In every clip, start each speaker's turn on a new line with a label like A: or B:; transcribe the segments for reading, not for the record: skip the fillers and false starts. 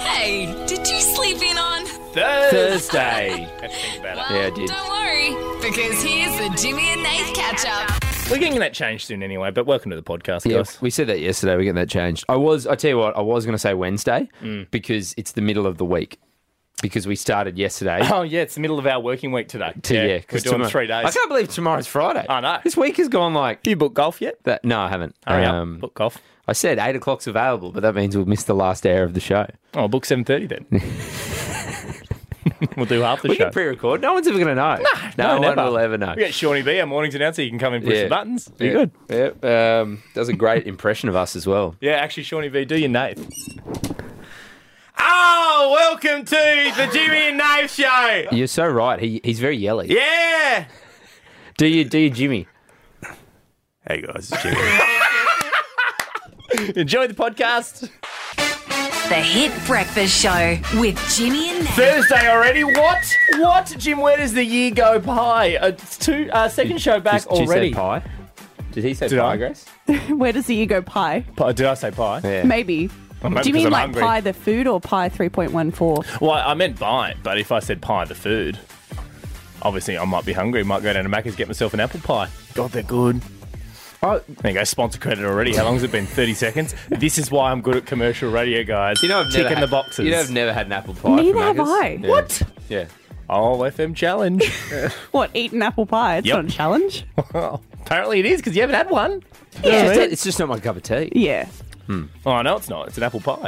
A: Hey, did you sleep in on
B: Thursday. Let's think about it.
A: Well,
C: Yeah, I did.
A: don't worry, because here's the Jimmy and Nath catch-up.
B: We're getting that changed soon anyway, but welcome to the podcast,
C: Yeah,
B: guys.
C: we said that yesterday. We're getting that changed. I tell you what, I was going to say Wednesday because it's the middle of the week. Because we started yesterday.
B: Oh, yeah, it's the middle of our working week today.
C: Yeah,
B: we're doing 3 days.
C: I can't believe tomorrow's Friday.
B: I know.
C: This week has gone like
B: Do you book golf yet?
C: that. No, I haven't.
B: Hurry up, book golf.
C: I said 8 o'clock's available, but that means we'll miss the last hour of the show.
B: Oh, book 7:30 then. We'll do half the
C: We
B: show.
C: can pre-record. No one's ever going to know. No one
B: never.
C: will ever know.
B: We get Shawnee B, our mornings announcer. You can come and push the buttons. Be good.
C: Yeah. Does a great impression of us as well.
B: Yeah, actually, Shawnee B, do your Nath. Oh, welcome to the Jimmy and Nath show.
C: You're so right. He's very yelly.
B: Yeah.
C: Do you, Jimmy?
B: Hey, guys, it's Jimmy. Enjoy the podcast.
A: The Hit Breakfast Show with Jimmy and Nath.
B: Thursday already? What? Jim, where does the year go by? It's second show back already.
C: Did pie? Did he say
B: Did
C: pie,
B: I?
C: Grace?
D: Where does the year go? Pie?
B: Did I say pie?
C: Yeah.
D: Maybe.
B: Well, maybe
D: Do you
B: 'cause
D: mean
B: I'm
D: like
B: hungry.
D: pie the food or pie 3.14?
B: Well, I meant buy, but if I said pie the food, obviously I might be hungry. Might go down to Macca's, get myself an apple pie. God, they're good. Oh, there you go, sponsor credit already. How long has it been? 30 seconds? This is why I'm good at commercial radio, guys.
C: You know, I've never
B: ticking the
C: had-
B: boxes.
C: You know, I've never had an apple pie.
D: Neither
C: from
D: have
C: Macca's.
D: I.
C: Yeah.
B: What?
C: Yeah.
B: Oh, FM challenge.
D: What, eat an apple pie? It's
B: Yep.
D: not a challenge?
B: Apparently it is, because you haven't had one.
C: It's just not my cup of tea.
D: Yeah.
B: Oh, no, it's not. It's an apple pie.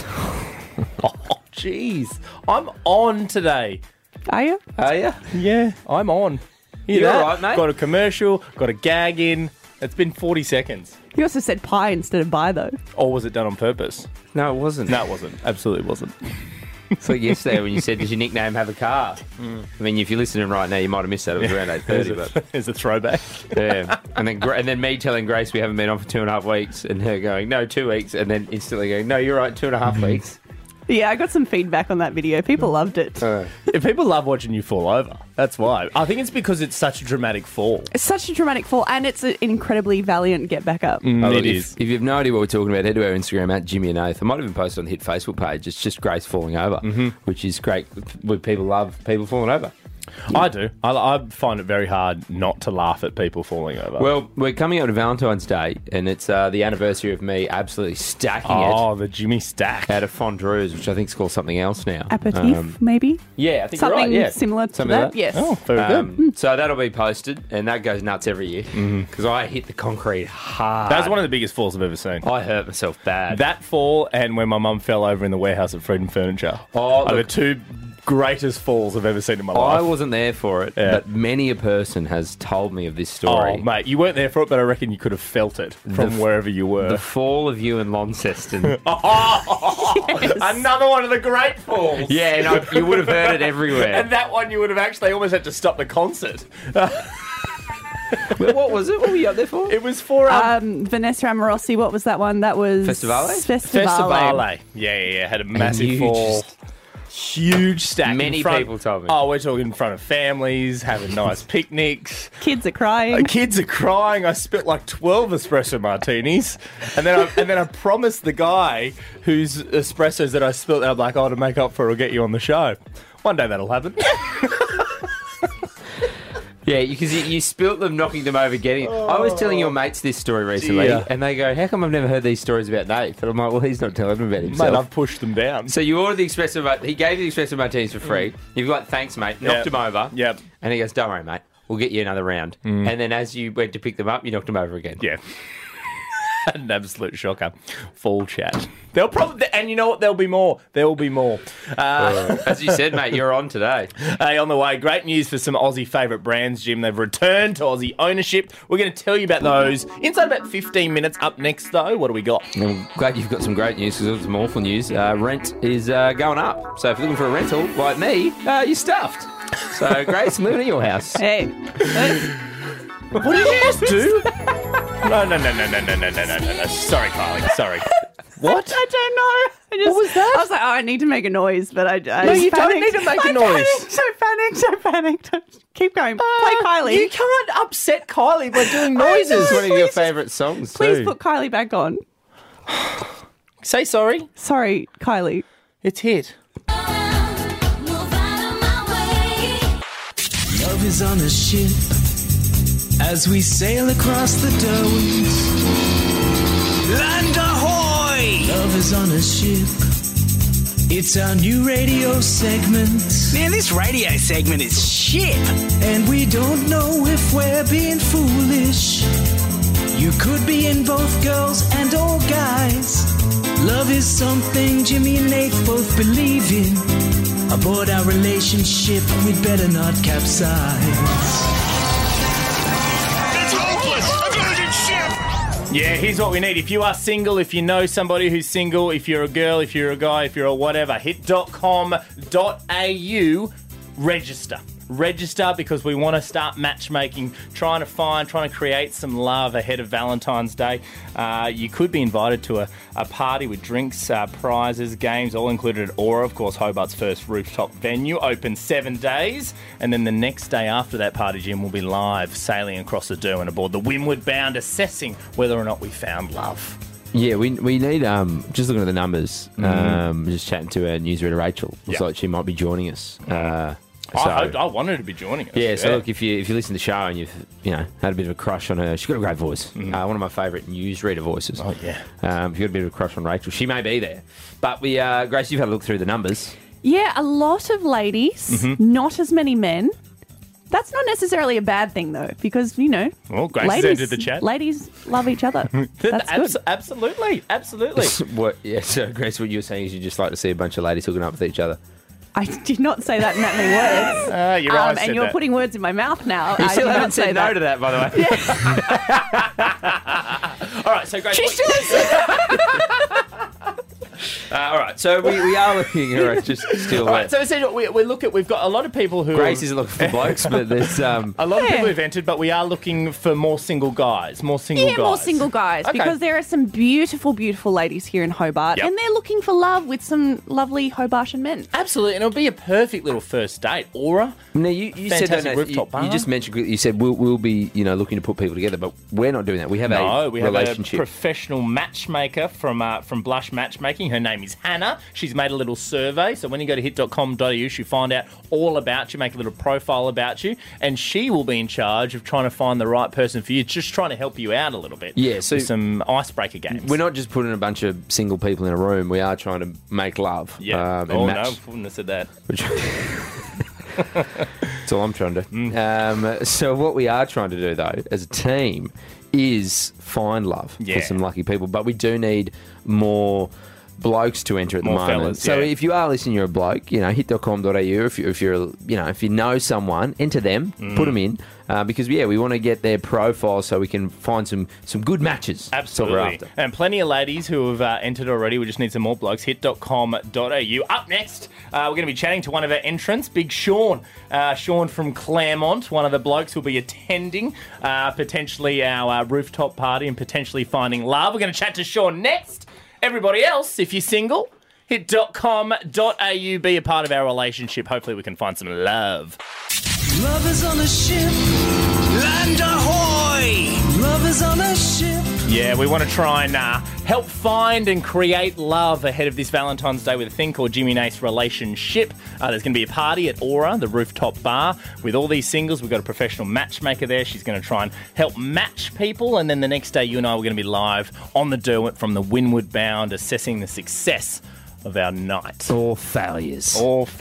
B: Oh, jeez. I'm on today.
D: Are you?
C: Are you?
B: Yeah, I'm on. Hear
C: You
B: that?
C: all right, mate?
B: Got a commercial, got a gag in. It's been 40 seconds.
D: You also said pie instead of buy, though.
B: Or was it done on purpose?
C: No, it wasn't.
B: No, it wasn't. Absolutely wasn't.
C: It's like yesterday when you said, does your nickname have a car? I mean, if you're listening right now, you might have missed that. It was around 8:30, but
B: There's a throwback.
C: yeah. And then me telling Grace we haven't been on for 2.5 weeks, and her going, no, 2 weeks, and then instantly going, no, you're right, 2.5 weeks.
D: Yeah, I got some feedback on that video. People loved it.
B: If people love watching you fall over, that's why. I think it's because it's such a dramatic fall.
D: It's such a dramatic fall, and it's an incredibly valiant get back up.
C: Oh,
B: It
C: look,
B: is.
C: If you have no idea what we're talking about, head to our Instagram at Jimmy and Nath. I might even post it on the Hit Facebook page. It's just Grace falling over, which is great. People love people falling over.
B: I do. I find it very hard not to laugh at people falling over.
C: Well, we're coming up to Valentine's Day, and it's the anniversary of me absolutely stacking
B: oh, the Jimmy stack.
C: it out of Fondreuse, which I think is called something else now.
D: Aperitif, maybe?
C: Yeah, I think
D: Something
C: you're right. Yeah.
D: similar to
C: Something
D: that?
C: like that.
D: Yes.
B: Oh, very good.
C: So that'll be posted, and that goes nuts every year because I hit the concrete hard.
B: That's one of the biggest falls I've ever seen.
C: I hurt myself bad.
B: That fall and when my mum fell over in the warehouse at Freedom Furniture
C: Oh,
B: are the
C: look.
B: two greatest falls I've ever seen in my
C: I
B: life.
C: wasn't there for it,
B: Yeah.
C: but many a person has told me of this story.
B: Oh, mate, you weren't there for it, but I reckon you could have felt it from wherever you were.
C: The fall of you in Launceston.
B: Another one of the great falls.
C: Yeah, no, you would have heard it everywhere.
B: And that one you would have actually almost had to stop the concert.
C: What was it? What were you up there for?
B: It was for
D: Vanessa Amorossi, what was that one? That was...
C: Festivale?
B: Festivale. Yeah. Had a massive
C: you
B: fall.
C: just-
B: Huge stack. in
C: Many
B: front-
C: people told me.
B: Oh, we're talking in front of families, having nice picnics.
D: Kids are crying.
B: Kids are crying. I spit like 12 espresso martinis, and then I promised the guy whose espressos that I spilt, that I'm like, oh, to make up for it, I'll get you on the show. One day that'll happen.
C: Yeah, because you spilt them, knocking them over, getting it. I was telling your mates this story recently,
B: dear.
C: and they go, how come I've never heard these stories about Nate? And I'm like, well, he's not telling them about
B: Mate,
C: himself.
B: I've pushed them down.
C: So you ordered the espresso martini. He gave you the espresso martinis for free. You've got, thanks, mate. Knocked him over.
B: Yep.
C: And he goes, don't worry, mate. We'll get you another round. And then as you went to pick them up, you knocked them over again.
B: Yeah. An absolute shocker. Full chat. There'll probably, and you know what? There'll be more. There will be more.
C: As you said, mate, you're on today.
B: Hey, on the way, great news for some Aussie favourite brands, Jim. They've returned to Aussie ownership. We're going to tell you about those inside about 15 minutes. Up next, though, what do we got?
C: I'm glad you've got some great news because it was some awful news. Rent is going up. So if you're looking for a rental, like me, you're stuffed. So, Grace, I'm living at your house.
D: Hey.
B: What did you just do? No. Sorry, Kylie. Sorry. What?
D: I don't know.
B: What was that?
D: I was like, oh, I need to make a noise, but I
B: No, you
D: just
B: don't
D: panicked.
B: need to make a
D: I
B: noise.
D: So panicked. Keep going. Play Kylie.
B: You can't upset Kylie by doing noises.
C: It's one of your favourite songs,
D: Please
C: too.
D: put Kylie back on.
B: Say sorry.
D: Sorry, Kylie.
B: It's hit.
E: Love is on a ship as we sail across the Derwents. Land ahoy! Love is on a ship. It's our new radio segment.
F: Man, this radio segment is shit.
E: And we don't know if we're being foolish. You could be in both girls and or guys. Love is something Jimmy and Nate both believe in. Aboard our relationship, we'd better not capsize.
B: Yeah, here's what we need. If you are single, if you know somebody who's single, if you're a girl, if you're a guy, if you're a whatever, hit.com.au, register. Register because we want to start matchmaking, trying to create some love ahead of Valentine's Day. You could be invited to a party with drinks, prizes, games, all included at Aura, of course, Hobart's first rooftop venue, open 7 days. And then the next day after that party, Jim, will be live sailing across the Derwent aboard the Windward Bound, assessing whether or not we found love.
C: Yeah, we need, just looking at the numbers, just chatting to our newsreader Rachel. Looks like she might be joining us.
B: I wanted her to be joining us.
C: Yeah, so look, if you listen to the show and you've had a bit of a crush on her, she's got a great voice. One of my favourite newsreader voices.
B: Oh, yeah.
C: If you've got a bit of a crush on Rachel, she may be there. But Grace, you've had a look through the numbers.
D: Yeah, a lot of ladies, not as many men. That's not necessarily a bad thing, though, because,
B: Well, Grace has entered the chat.
D: Ladies love each other. That's good.
B: Absolutely.
C: So Grace, what you were saying is you just like to see a bunch of ladies hooking up with each other.
D: I did not say that in that many words.
B: You're right.
D: And you're putting words in my mouth now.
C: You
D: I
C: still
D: did
C: haven't
D: not say
C: said no to that, by the way.
B: All right, so Grace.
D: She still is.
C: All right, so we are looking at just still.
B: All right, so essentially we've got a lot of people who
C: Grace isn't looking for blokes, but there's
B: a lot of people who've entered, but we are looking for more single guys,
D: more single guys,
B: Okay.
D: because there are some beautiful, beautiful ladies here in Hobart, and they're looking for love with some lovely Hobartian men.
B: Absolutely, and it'll be a perfect little first date. Aura.
C: No, you said
B: Fantastic rooftop bar.
C: you just mentioned. You said we'll be looking to put people together, but we're not doing that. We have a relationship.
B: A professional matchmaker from Blush Matchmaking. Her name is Hannah. She's made a little survey, so when you go to hit.com.au, she'll find out all about you, make a little profile about you, and she will be in charge of trying to find the right person for you, just trying to help you out a little bit.
C: Yeah, so
B: with some icebreaker games.
C: We're not just putting a bunch of single people in a room. We are trying to make love.
B: Yeah.
C: And
B: No,
C: match.
B: I wouldn't have said that.
C: That's all I'm trying to do. So what we are trying to do, though, as a team, is find love for some lucky people. But we do need more blokes to enter at the moment.
B: Fellas,
C: so if you are listening, you're a bloke, hit.com.au. If you know someone, enter them, put them in, because we want to get their profile so we can find some good matches.
B: Absolutely, and plenty of ladies who have entered already. We just need some more blokes. Hit.com.au. Up next, we're going to be chatting to one of our entrants, Big Sean. Sean from Claremont, one of the blokes who'll be attending potentially our rooftop party and potentially finding love. We're going to chat to Sean next. Everybody else, if you're single, hit.com.au, be a part of our relationship. Hopefully we can find some love.
E: Love is on a ship. Land ahoy! Love is on a ship.
B: Yeah, we want to try and help find and create love ahead of this Valentine's Day with a thing called Jimmy and Ace Relationship. There's going to be a party at Aura, the rooftop bar, with all these singles. We've got a professional matchmaker there. She's going to try and help match people. And then the next day, you and I are going to be live on the Derwent from the Windward Bound, assessing the success of our night.
C: Or failures.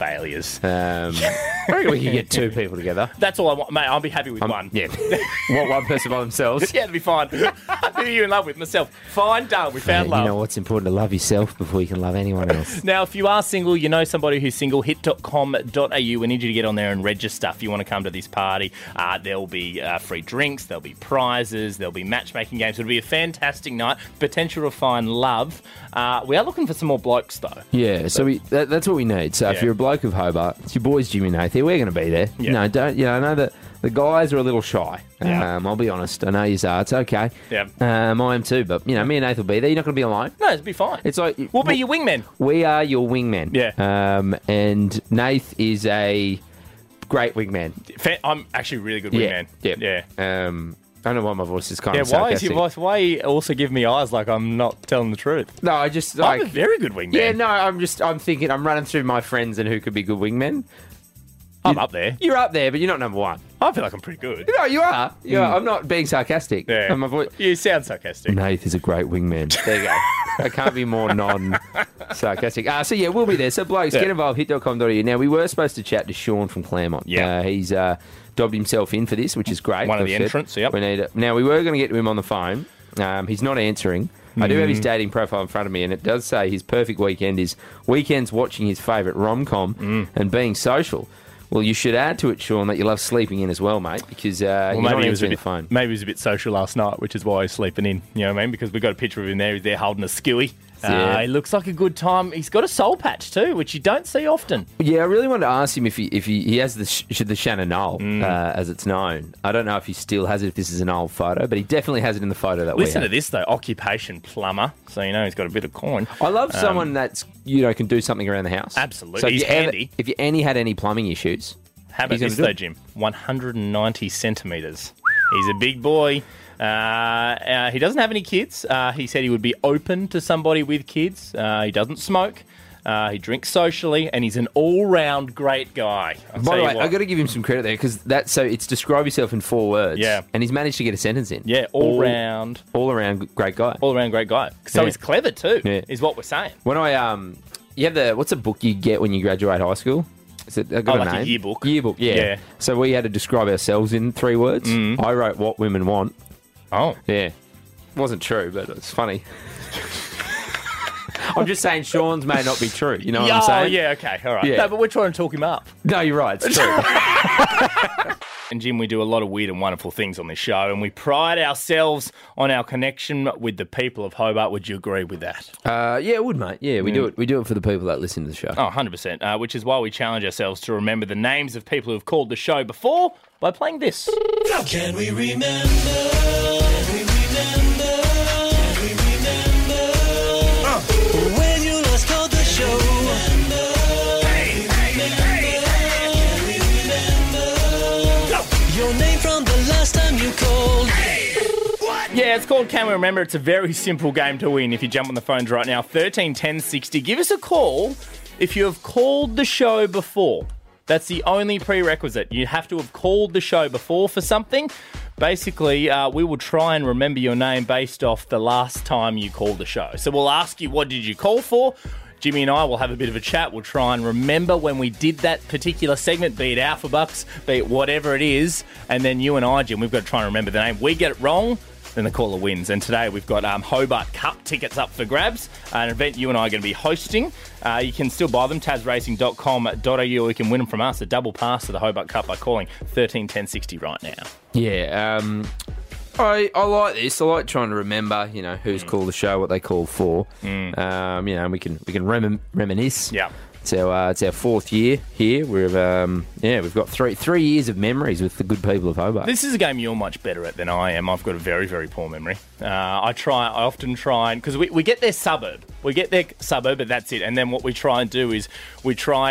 B: I
C: reckon we could get two people together.
B: That's all I want, mate. I'll be happy with one.
C: Yeah. Want one person by themselves?
B: Yeah, that'd be fine. Who are you in love with? Myself. Fine, done. We found love.
C: You know what's important? To love yourself before you can love anyone else.
B: Now, if you are single, you know somebody who's single, hit.com.au. We need you to get on there and register if you want to come to this party. There'll be free drinks, there'll be prizes, there'll be matchmaking games. It'll be a fantastic night. Potential to find love. We are looking for some more blokes, though.
C: Yeah, so that's what we need. So if you're a bloke of Hobart, it's your boys Jimmy and Nathan. We're going to be there.
B: Yeah.
C: I know that the guys are a little shy.
B: Yeah.
C: I'll be honest. I know you are. It's okay.
B: Yeah.
C: I am too. But me and Nathan will be there. You're not going to be alone.
B: No, it'll be fine.
C: It's like
B: we'll be your wingmen.
C: We are your wingmen.
B: Yeah.
C: And Nath is a great wingman.
B: I'm actually a really good wingman.
C: Yeah. I don't know why my voice is kind of
B: why is
C: sarcastic.
B: your voice? Why you also give me eyes like I'm not telling the truth?
C: No, I just
B: I'm a very good wingman.
C: Yeah, no, I'm thinking, I'm running through my friends and who could be good wingmen.
B: I'm up there.
C: You're up there, but you're not number one.
B: I feel like I'm pretty good.
C: No, you are. I'm not being sarcastic.
B: Yeah.
C: And my voice.
B: You sound sarcastic.
C: Nath is a great wingman. There you go. I can't be more non-sarcastic. So, yeah, we'll be there. So, blokes, get involved, hit.com.au. Now, we were supposed to chat to Sean from Claremont.
B: Yeah.
C: He's dobbed himself in for this, which is great.
B: One of the entrants, yep.
C: We need it. Now, we were going to get to him on the phone. He's not answering. I do have his dating profile in front of me, and it does say his perfect weekend is weekends watching his favourite rom-com and being social. Well, you should add to it, Sean, that you love sleeping in as well, mate, because you're not answering the phone.
B: Maybe he was a bit social last night, which is why he's sleeping in. You know what I mean? Because we got a picture of him there. He's there holding a skewy. He looks like a good time. He's got a soul patch too, which you don't see often.
C: Yeah, I really wanted to ask him if he has the Shannon Knoll, as it's known. I don't know if he still has it, if this is an old photo, but he definitely has it in the photo that we have.
B: Listen to this, though. Occupation plumber. So, you know, he's got a bit of coin.
C: I love someone that's, can do something around the house.
B: Absolutely.
C: So
B: he's handy.
C: If you had any plumbing issues...
B: How about this, though, Jim? 190 centimetres. He's a big boy. He doesn't have any kids. He said he would be open to somebody with kids. He doesn't smoke. He drinks socially, and he's an all-round great guy.
C: By the way, I've got to give him some credit there, because it's describe yourself in 4 words.
B: Yeah.
C: And he's managed to get a sentence in.
B: Yeah, all-round
C: great guy.
B: All-around great guy. So he's clever, too, is what we're saying.
C: When you have what's a book you get when you graduate high school? Is it, got a name?
B: A yearbook.
C: Yearbook, yeah. So we had to describe ourselves in 3 words. I wrote what women want.
B: Oh.
C: Yeah. Wasn't true, but it's funny. I'm just saying Sean's may not be true. You know what I'm saying?
B: Oh, yeah, okay. All right.
C: Yeah.
B: No, but we're trying to talk him up.
C: No, you're right. It's true.
B: And, Jim, we do a lot of weird and wonderful things on this show, and we pride ourselves on our connection with the people of Hobart. Would you agree with that?
C: Yeah, I would, mate. Yeah, we do it. We do it for the people that listen to the show.
B: Oh, 100%. Which is why we challenge ourselves to remember the names of people who have called the show before by playing this.
E: Can we remember? Can we remember? Can we remember? When you last called the show. Your name from the last time you called.
B: Yeah, it's called Can We Remember? It's a very simple game to win if you jump on the phones right now. 13 10 60. Give us a call if you have called the show before. That's the only prerequisite. You have to have called the show before for something. Basically, we will try and remember your name based off the last time you called the show. So we'll ask you, what did you call for? Jimmy and I will have a bit of a chat. We'll try and remember when we did that particular segment, be it Alphabucks, be it whatever it is. And then you and I, Jim, we've got to try and remember the name. We get it wrong, then the caller wins. And today we've got Hobart Cup tickets up for grabs, an event you and I are going to be hosting. You can still buy them, tasracing.com.au, or you can win them from us, a double pass to the Hobart Cup by calling 13 10 60 right now.
C: Yeah, I like this. I like trying to remember, who's called the show, what they called for. And we can reminisce.
B: Yeah.
C: It's our 4th year here. We've got three years of memories with the good people of Hobart.
B: This is a game you're much better at than I am. I've got a very, very poor memory. I often try, because we get their suburb. We get their suburb, but that's it. And then what we try and do is I try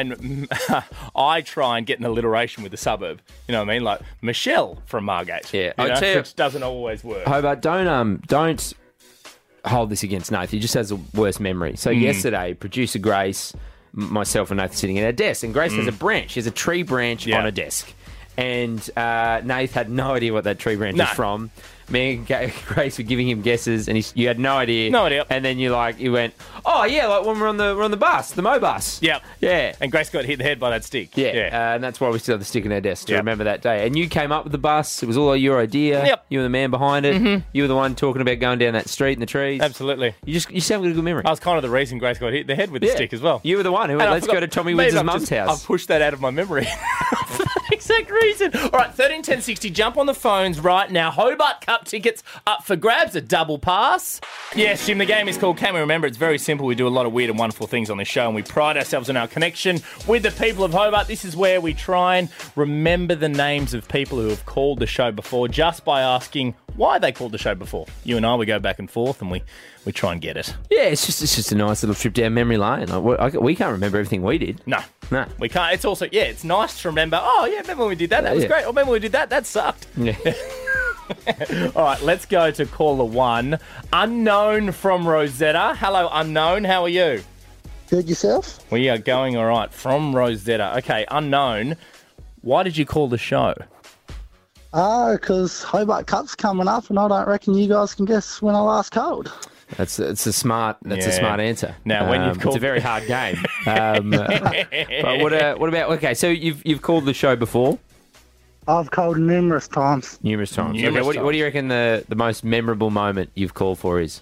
B: and get an alliteration with the suburb. You know what I mean? Like Michelle from Margate.
C: Yeah.
B: Which doesn't always work.
C: Hobart, don't hold this against Nath. He just has the worst memory. So yesterday, producer Grace, myself and Nath sitting at our desk, and Grace has a branch. She has a tree branch on a desk. And Nath had no idea what that tree branch is from. Me and Grace were giving him guesses, and you had no idea.
B: No idea.
C: And then you went, oh yeah, like when we're on the bus, the Mo bus.
B: Yep.
C: Yeah.
B: And Grace got hit in the head by that stick.
C: Yeah. And that's why we still have the stick in our desk to remember that day. And you came up with the bus. It was all your idea.
B: Yep.
C: You were the man behind it. You were the one talking about going down that street in the trees.
B: Absolutely.
C: You just have a good memory.
B: I was kind of the reason Grace got hit in the head with the stick as well.
C: You were the one who went, let's go to Tommy Witz's mum's house.
B: I've pushed that out of my memory. For that exact reason. All right, 13 10 60. Jump on the phones right now. Hobart Cup tickets up for grabs, a double pass. Yes, Jim, the game is called Can We Remember? It's very simple. We do a lot of weird and wonderful things on this show, and we pride ourselves on our connection with the people of Hobart. This is where we try and remember the names of people who have called the show before just by asking why they called the show before. You and I, we go back and forth, and we try and get it.
C: Yeah, it's just a nice little trip down memory lane. We can't remember everything we did.
B: No, we can't. It's also, it's nice to remember, remember when we did that? That was great. Or remember when we did that? That sucked.
C: Yeah.
B: All right, let's go to caller 1. Unknown from Rosetta. Hello, Unknown. How are you?
G: Good yourself?
B: We are going all right. From Rosetta. Okay, Unknown. Why did you call the show?
G: Because Hobart Cup's coming up and I don't reckon you guys can guess when I last called.
C: That's a smart answer.
B: Now, when you've called...
C: It's a very hard game. But what about... Okay, so you've called the show before?
G: I've called numerous times.
C: Numerous times.
B: Numerous
C: What
B: times.
C: do you reckon the most memorable moment you've called for is?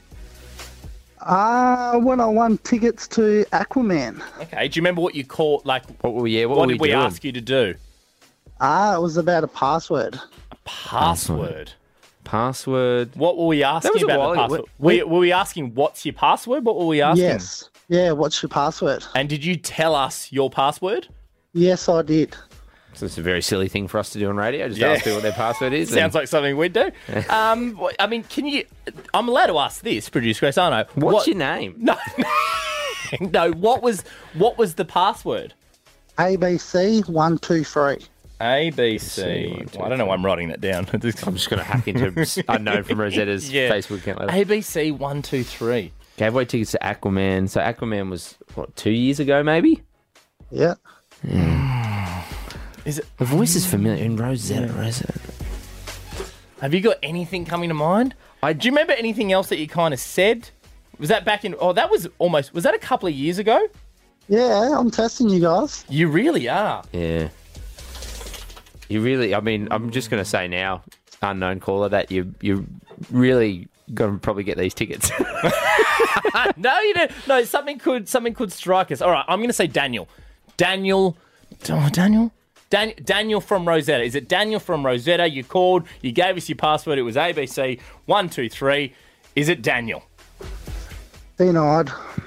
G: When I won tickets to Aquaman.
B: Okay, do you remember what you called? Like,
C: What were we
B: did we
C: doing?
B: ask you to do?
G: It was about a password.
B: Password.
C: Password.
B: What were we asking
C: was a
B: about
C: while
B: the
C: ago.
B: password? Were we asking what's your password? What were we asking?
G: Yes. Yeah, what's your password?
B: And did you tell us your password?
G: Yes, I did.
C: So it's a very silly thing for us to do on radio. Just ask people what their password is.
B: Sounds like something we'd do. I mean, can you... I'm allowed to ask this, Producer Grace, aren't I?
C: What's your name?
B: No. No, what was the password?
G: ABC 123.
B: ABC. Well, I don't know why I'm writing that down.
C: I'm just going to hack into Unknown from Rosetta's Facebook account later.
B: ABC 123.
C: Gave away tickets to Aquaman. So Aquaman was, 2 years ago maybe?
G: Yeah.
B: Is it?
C: The voice is familiar. In Rosetta.
B: Have you got anything coming to mind? Do you remember anything else that you kind of said? Was that back in... Oh, that was almost... Was that a couple of years ago?
G: Yeah, I'm testing you guys.
B: You really are.
C: Yeah. You really... I mean, I'm just going to say now, Unknown caller, that you really going to probably get these tickets.
B: No, you don't. No, something could strike us. All right, I'm going to say Daniel. Daniel from Rosetta. Is it Daniel from Rosetta? You called, you gave us your password. It was ABC 123. Is it Daniel?
G: Denied.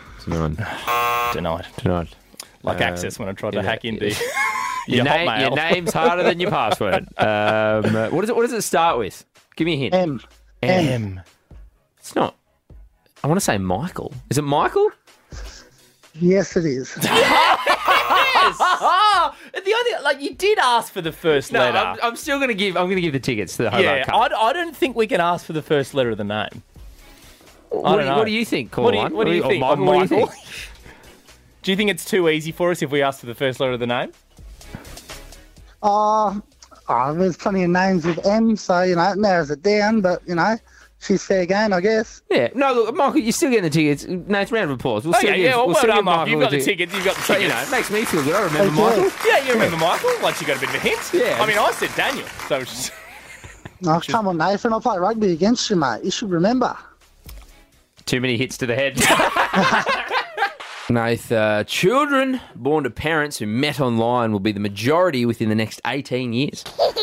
B: Denied. Like Access when I tried to hack into
C: your
B: Hotmail.
C: Your name's harder than your password. What does it start with? Give me a hint.
B: M.
C: It's not. I want to say Michael. Is it Michael?
G: Yes, it is.
B: The only you did ask for the first letter.
C: I'm still going to give. I'm going to give the tickets to the Hobart Cup.
B: I don't think we can ask for the first letter of the name.
C: What do you think, Caller?
B: What do you think?
C: Michael, what do you think?
B: Do you think it's too easy for us if we ask for the first letter of the name?
G: There's plenty of names with M, so, it narrows it down, but, she's fair game, I guess.
C: Yeah. No, look, Michael, you're still getting the tickets. Nice round of applause. We'll still give
B: Michael. You've got the tickets. You've got the tickets.
C: It makes me feel good. I remember Michael.
B: Yeah, you remember Michael. Once you got a bit of a hint.
C: Yeah.
B: I mean, I said Daniel, so it's just...
G: Oh, come on, Nathan. I play rugby against you, mate. You should remember.
C: Too many hits to the head. Nath, children born to parents who met online will be the majority within the next 18 years.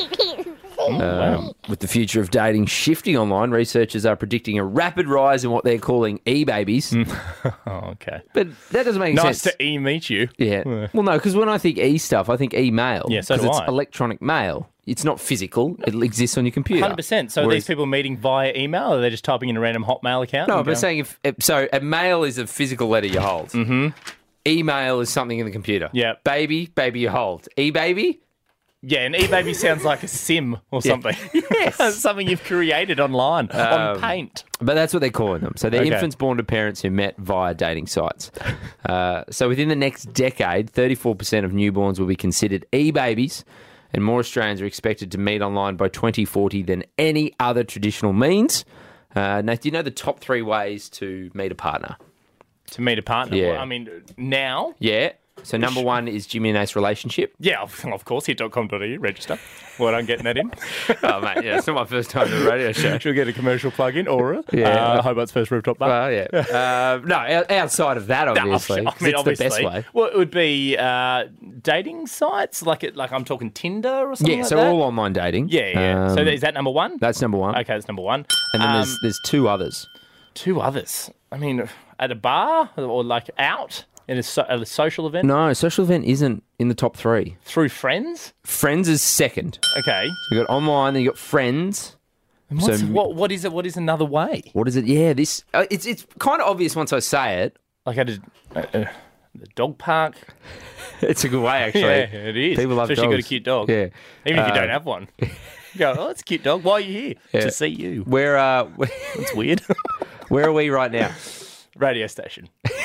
C: With the future of dating shifting online, researchers are predicting a rapid rise in what they're calling e-babies.
B: Okay.
C: But that doesn't make sense.
B: Nice to e-meet you.
C: Yeah. Well, no, because when I think e-stuff, I think email.
B: Yeah, so do
C: Because
B: I.
C: it's electronic mail. It's not physical. It exists on your computer.
B: 100%. So are
C: Whereas-
B: these people meeting via email, or are they just typing in a random Hotmail account?
C: No,
B: and
C: but
B: going-
C: saying so a mail is a physical letter you hold. Mm-hmm. Email is something in the computer.
B: Yeah.
C: Baby you hold. E-baby?
B: Yeah, an e-baby sounds like a sim or something.
C: Yes.
B: Something you've created online on Paint.
C: But that's what they're calling them. So they're
B: Okay.
C: infants born to parents who met via dating sites. So within the next decade, 34% of newborns will be considered e-babies, and more Australians are expected to meet online by 2040 than any other traditional means. Now, do you know the top 3 ways to meet a partner?
B: To meet a partner.
C: Yeah.
B: Well, I mean, now...
C: Yeah. So number 1 is Jimmy and Ace relationship.
B: Yeah, of course, hit.com.au, register. Well, I'm getting that in.
C: Oh, mate, yeah, it's not my first time on a radio show.
B: She'll get a commercial plug-in, Aura.
C: Yeah.
B: Hobart's first rooftop bar.
C: Well, yeah. No, outside of that, obviously. 'cause it's the best way.
B: Well, it would be dating sites, like I'm talking Tinder or something
C: Yeah,
B: like
C: so
B: that.
C: all online dating.
B: Yeah. So is that number 1?
C: That's number 1.
B: Okay, that's number 1.
C: And then there's 2 others.
B: 2 others. I mean, at a bar or like out in a social event?
C: No, social event isn't in the top 3.
B: Through friends?
C: Friends is second.
B: Okay.
C: You got online, then you got friends.
B: And what is it? What is another way?
C: What is it? Yeah, this it's kind of obvious once I say it.
B: Like at the dog park?
C: It's a good way, actually.
B: Yeah, it is.
C: People love
B: Especially
C: dogs.
B: got a cute dog.
C: Yeah.
B: Even if you don't have one. Go, oh, it's a cute dog. Why are you here?
C: Yeah.
B: To see you.
C: Where
B: It's weird.
C: where are we right now?
B: Radio station.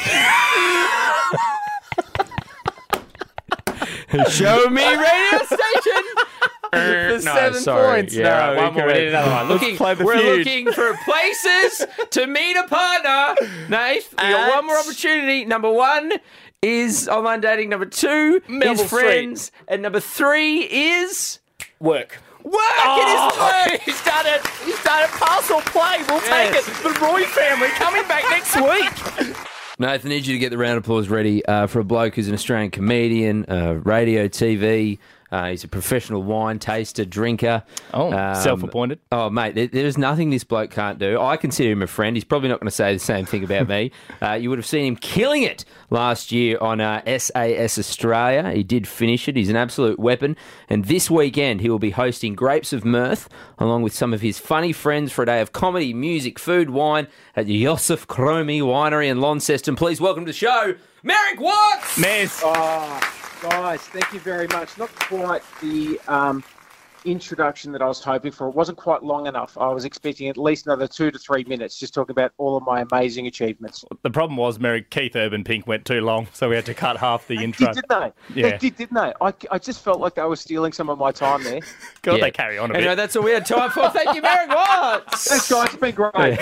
C: Show me radio station. For 7 points.
B: Yeah,
C: No, one more. We need another one.
B: Let's play the
C: We're
B: feud.
C: looking for places to meet a partner. Nath, we got one more opportunity. Number 1 is online dating. Number 2
B: Melville
C: is friends. And number 3 is
B: Work.
C: work. It is work.
B: He's done it. He's done it. Pass or play. We'll take
C: Yes.
B: it. The Roy family coming back next week.
C: Nathan, I need you to get the round of applause ready for a bloke who's an Australian comedian, radio, TV. He's a professional wine taster, drinker.
B: Oh, self-appointed.
C: Oh, mate, there's nothing this bloke can't do. I consider him a friend. He's probably not going to say the same thing about me. You would have seen him killing it last year on SAS Australia. He did finish it. He's an absolute weapon. And this weekend, he will be hosting Grapes of Mirth, along with some of his funny friends for a day of comedy, music, food, wine at the Joseph Cromie Winery in Launceston. Please welcome to the show, Merrick Watts!
B: Mez.
H: Guys, thank you very much. Not quite the introduction that I was hoping for. It wasn't quite long enough. I was expecting at least another 2 to 3 minutes just talking about all of my amazing achievements.
B: The problem was, Keith Urban Pink went too long, so we had to cut half the intro.
H: Didn't they?
B: Yeah.
H: They did, didn't they? I just felt like they were stealing some of my time there.
B: God,
C: Yeah.
B: they carry on a bit.
C: Anyway, that's all we had time for. Thank you, Merrick Watts!
H: Thanks, guys. It's been great.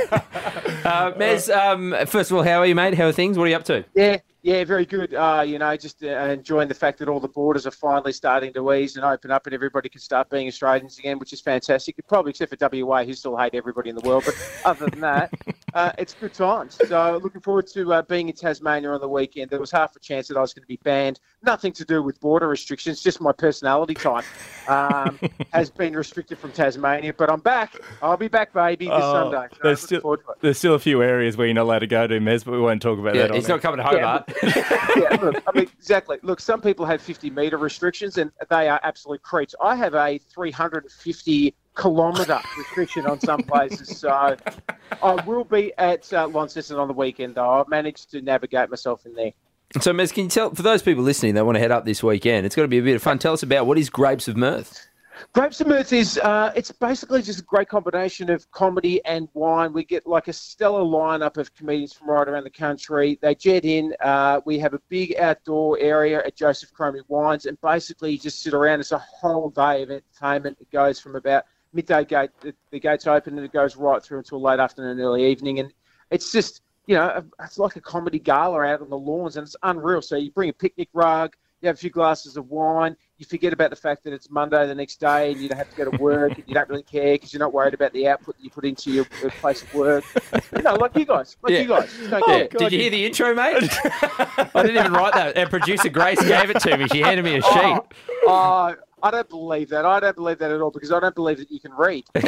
C: Mez, first of all, how are you, mate? How are things? What are you up to?
H: Yeah, very good. Just enjoying the fact that all the borders are finally starting to ease and open up and everybody can start being Australians again, which is fantastic. Probably except for WA, who still hate everybody in the world. But other than that, it's good times. So looking forward to being in Tasmania on the weekend. There was half a chance that I was going to be banned. Nothing to do with border restrictions, just my personality type has been restricted from Tasmania. But I'm back. I'll be back, baby, this Sunday. So
B: There's still a few areas where you're not allowed to go to, Mez, but we won't talk about that.
C: He's not coming to Hobart.
H: Yeah, look, I mean, exactly. Look, some people have 50-metre restrictions, and they are absolute creeps. I have a 350-kilometre restriction on some places, so I will be at Launceston on the weekend, though. I've managed to navigate myself in there.
C: So, Mez, can you tell, for those people listening that want to head up this weekend, it's got to be a bit of fun. Tell us about what is Grapes of Mirth?
H: Grapes of Mirth is, it's basically just a great combination of comedy and wine. We get like a stellar lineup of comedians from right around the country. They jet in. We have a big outdoor area at Joseph Cromie Wines, and basically you just sit around. It's a whole day of entertainment. It goes from about midday the gates open, and it goes right through until late afternoon, early evening. And it's just, it's like a comedy gala out on the lawns, and it's unreal. So you bring a picnic rug, you have a few glasses of wine, you forget about the fact that it's Monday the next day and you don't have to go to work and you don't really care because you're not worried about the output that you put into your place of work. Like you guys. You guys. Just don't care.
C: Did you hear the intro, mate? I didn't even write that. Our producer, Grace, gave it to me. She handed me a sheet.
H: I don't believe that. I don't believe that at all because I don't believe that you can read. So,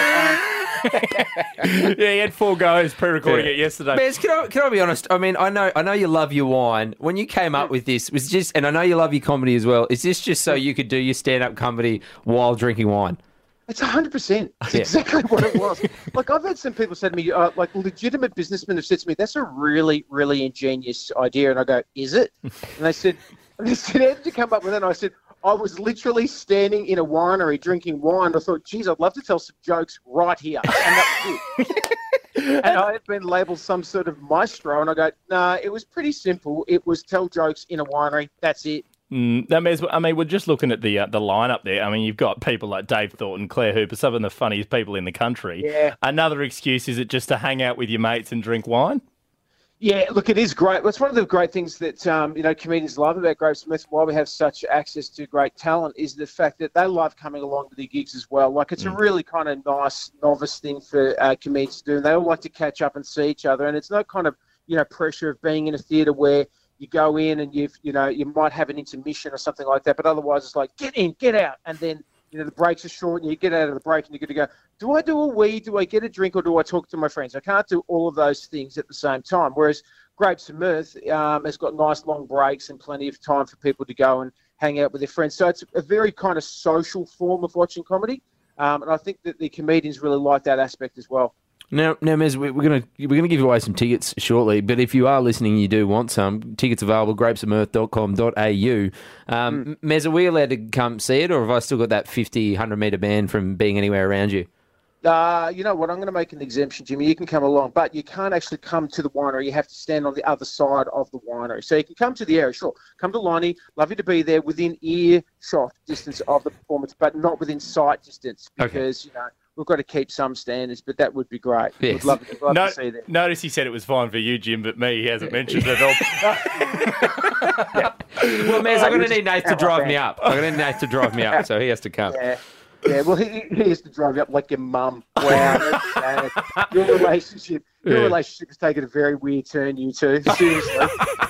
B: Yeah, he had 4 goes pre-recording it yesterday.
C: Mez, can I be honest? I mean, I know you love your wine. When you came up with this, was just, and I know you love your comedy as well. Is this just so you could do your stand-up comedy while drinking wine?
H: It's 100%. It's exactly what it was. Like, I've had some people say to me, like legitimate businessmen have said to me, that's a really, really ingenious idea. And I go, is it? And they said, how did you come up with it? And I said, I was literally standing in a winery drinking wine. I thought, geez, I'd love to tell some jokes right here. And that was it. And I had been labelled some sort of maestro. And I go, no, it was pretty simple. It was tell jokes in a winery. That's it.
B: We're just looking at the lineup there. I mean, you've got people like Dave Thornton, Claire Hooper, some of the funniest people in the country.
H: Yeah.
B: Another excuse, is it just to hang out with your mates and drink wine?
H: Yeah, look, it is great. It's one of the great things that comedians love about Grapes of Mirth, why we have such access to great talent, is the fact that they love coming along to the gigs as well. Like, it's a really kind of nice novice thing for comedians to do. And they all like to catch up and see each other. And it's no kind of pressure of being in a theatre where you go in and you might have an intermission or something like that. But otherwise, it's like get in, get out, and then the breaks are short, and you get out of the break and you're going to go, do I do a wee, do I get a drink, or do I talk to my friends? I can't do all of those things at the same time. Whereas Grapes of Mirth has got nice long breaks and plenty of time for people to go and hang out with their friends. So it's a very kind of social form of watching comedy. And I think that the comedians really like that aspect as well.
C: Now, Mez, we're gonna give away some tickets shortly. But if you are listening, and you do want some tickets available. grapesofmirth.com.au. Mez, are we allowed to come see it, or have I still got that 50, 100 metre ban from being anywhere around you?
H: You know what? I'm going to make an exemption, Jimmy. You can come along, but you can't actually come to the winery. You have to stand on the other side of the winery. So you can come to the area, sure. Come to Lonnie. Love you to be there within earshot distance of the performance, but not within sight distance because, you know, we've got to keep some standards, but that would be great.
C: Yes.
H: We'd love to see that.
B: Notice he said it was fine for you, Jim, but me, he hasn't mentioned it at all.
C: Well, Mez, I'm going to need Nath to drive me up. So he has to come.
H: Yeah, well, he has to drive you up like your mum. Wow, that's sad. Your relationship has taken a very weird turn, you two. Seriously.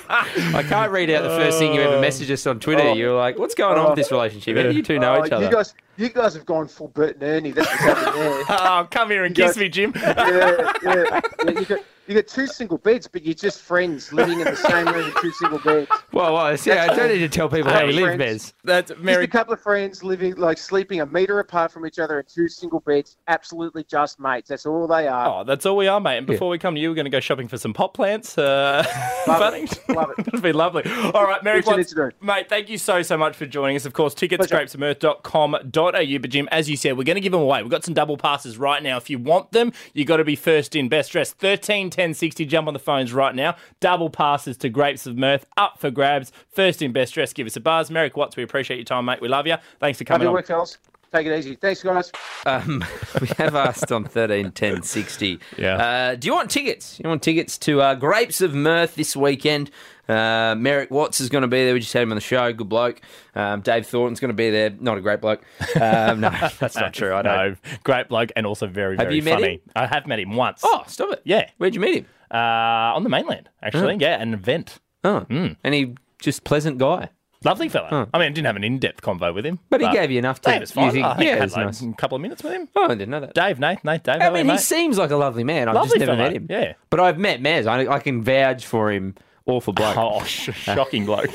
C: I can't read out the first thing you ever messaged us on Twitter. You're like, what's going on with this relationship? How do you two know each other?
H: You guys have gone full Bert and Ernie. That's what's happening there.
B: Oh, come here and kiss me, Jim.
H: Yeah. You got two single beds, but you're just friends living in the same room with two single beds.
C: Well, I don't need to tell people how we live, Mez.
B: That's
H: Just a couple of friends living, sleeping a metre apart from each other in two single beds. Absolutely just mates. That's all they are.
B: Oh, that's all we are, mate. And before we come to you, we're going to go shopping for some pot plants.
H: Love it.
B: It'll be lovely. All right, Merrick Watts, mate, thank you so much for joining us. Of course, tickets, grapesofmirth.com.au. But, Jim, as you said, we're going to give them away. We've got some double passes right now. If you want them, you got to be first in, best dressed. 131060. Jump on the phones right now. Double passes to Grapes of Mirth up for grabs. First in, best dressed. Give us a buzz. Merrick Watts, we appreciate your time, mate. We love you. Thanks for coming on.
H: Work, fellas. Take it easy. Thanks, guys.
C: We have asked on 131060.
B: Yeah.
C: Do you want tickets? You want tickets to Grapes of Mirth this weekend? Merrick Watts is going to be there. We just had him on the show. Good bloke. Dave Thornton's going to be there. Not a great bloke. No, that's not true. I don't.
B: No, great bloke and also very, very
C: Have you met
B: funny.
C: him?
B: I have met him once.
C: Oh, stop it.
B: Yeah.
C: Where'd you meet him?
B: On the mainland, actually. Yeah, an event.
C: Oh. And he just pleasant guy.
B: Lovely fella.
C: Oh.
B: I mean, I didn't have an in-depth convo with him.
C: But he gave you enough to...
B: Dave was fine. I think I had
C: it's nice.
B: a couple of minutes with him.
C: Oh, I didn't know that.
B: Dave, Dave.
C: I mean, he seems like a lovely man. I've just never met him.
B: Yeah.
C: But I've met Mez. I can vouch for him. Awful bloke.
B: Oh, shocking bloke.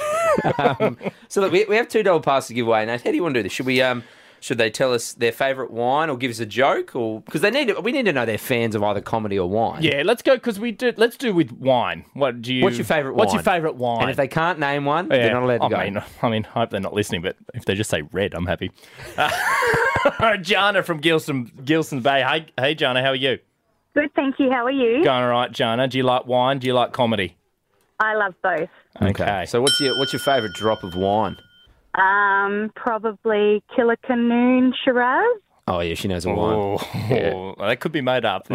C: So look, we have two double passes to give away. Nate, how do you want to do this? Should they tell us their favourite wine or give us a joke, or because we need to know they're fans of either comedy or wine?
B: Yeah, let's go because let's do with wine. What's your favourite wine? What's your favourite wine?
C: And if they can't name one, they're not allowed to go.
B: I mean, I hope they're not listening, but if they just say red, I'm happy. Jana from Gilson Bay. Hey, Jana, how are you?
I: Good, thank you. How are you?
B: Going all right, Jana. Do you like wine? Do you like comedy?
I: I love both.
B: Okay.
C: So what's your favourite drop of wine?
I: Probably Killicanoon Shiraz.
C: Oh, yeah, she knows a wine.
B: Well, that could be made up.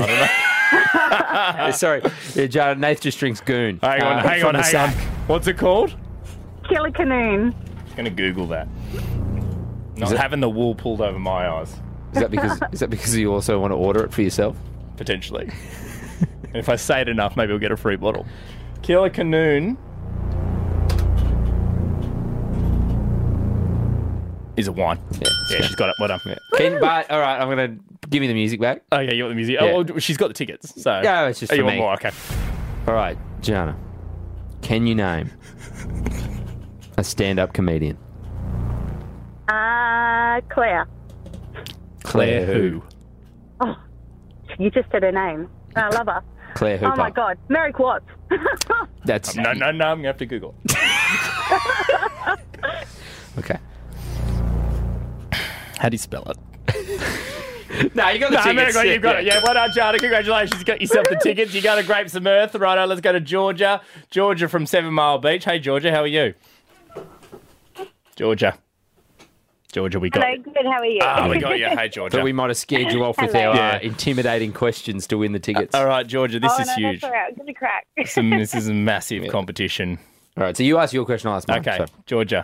B: I don't know.
C: Sorry. Jana, Nath just drinks Goon.
B: Hang on. What's it called?
I: Killicanoon.
B: I'm going to Google that. Not having the wool pulled over my eyes.
C: Is that because you also want to order it for yourself?
B: Potentially. And if I say it enough, maybe we'll get a free bottle. Killicanoon is a wine. Yeah, she's got it. Well done.
C: Yeah. All right, I'm going to give me the music back.
B: Oh, yeah, you want the music?
C: Yeah.
B: Oh, well, she's got the tickets. So.
C: No, it's just for
B: you
C: me.
B: want more? Okay.
C: All right, Jana, can you name a stand-up comedian?
I: Claire.
B: Claire who?
I: Oh, you just said her name. I love her.
C: Claire Hooper.
I: Oh, my God. Merrick Watts.
B: That's No, I'm going to have to Google.
C: Okay.
B: How do you spell it?
C: No, you got the tickets.
B: You've got it. Yeah, well done, Jana. Congratulations. You got yourself the tickets. You got to Grapes of Mirth. Righto, let's go to Georgia. Georgia from 7 Mile Beach. Hey, Georgia, how are you? Georgia, we got you.
I: Hello, good. How are you?
B: Oh, we got you. Hey, Georgia.
C: But we might have scared you off with our intimidating questions to win the tickets.
B: All right, Georgia, this is huge.
I: That's all right. Give it a crack.
B: This is a massive competition.
C: All right, so you ask your question, I'll ask mine.
B: Okay,
C: So.
B: Georgia.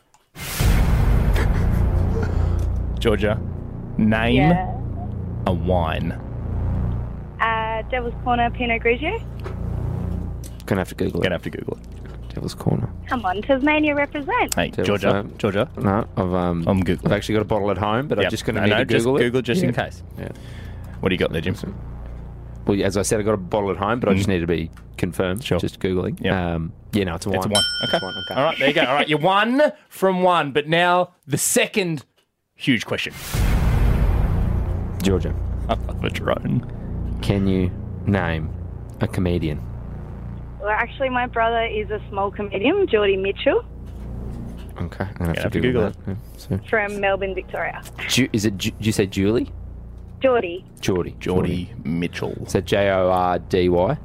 B: Georgia, name a wine.
I: Devil's Corner Pinot Grigio.
C: Gonna have to Google it. Devil's Corner.
I: Come on, Tasmania represent.
B: Hey,
C: Devil's
B: Georgia.
C: No, I'm
B: Googling.
C: I've actually got a bottle at home, but I'm just going to need to Google it.
B: Google just in case.
C: Yeah.
B: What do you got there, Jim?
C: Well, as I said, I got a bottle at home, but I just need to be confirmed.
B: Sure.
C: Just Googling.
B: Yeah.
C: No, it's a wine.
B: It's a wine. Okay.
C: It's a wine. Okay.
B: All right, there you go. All right, you're 1 from 1, but now the second huge question.
C: Georgia.
B: I love a drone.
C: can you name a comedian?
I: Well, actually, my brother is a small comedian, Geordie Mitchell,
C: Okay, I'm going to have to Google that. Yeah, so.
I: from Melbourne, Victoria.
C: Did you say Julie?
I: Geordie.
B: Geordie Mitchell.
C: Is that Jordy?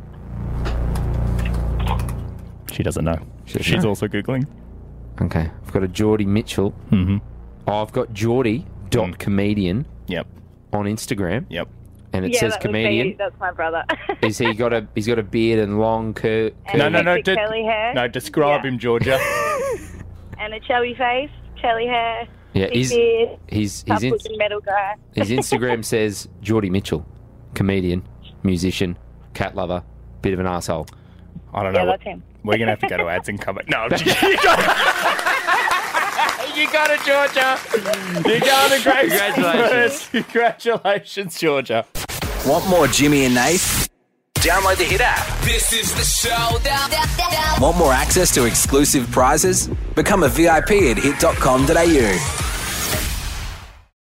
B: She doesn't know. She's also Googling.
C: Okay, I've got a Geordie Mitchell.
B: Mm-hmm.
C: Oh, I've got Geordie.comedian
B: Yep.
C: on Instagram.
B: Yep.
C: And it
I: Yeah,
C: says
I: that would
C: comedian.
I: be- that's my brother.
C: He's got a beard and long curly.
I: And hectic curly hair.
B: No, describe him, Georgia.
I: And a chubby face, curly hair,
C: Yeah,
I: big beard,
C: he's
I: tough looking metal guy.
C: his Instagram says Geordie Mitchell, comedian, musician, cat lover, bit of an asshole.
B: I don't know.
I: Yeah, that's him.
B: We're going to have to go to ads and come back. No, you got it, Georgia. You got it. Great.
C: Congratulations.
B: Congratulations, Georgia.
F: Want more Jimmy and Nath? Download the Hit app.
J: This is the show.
F: Want more access to exclusive prizes? Become a VIP at hit.com.au.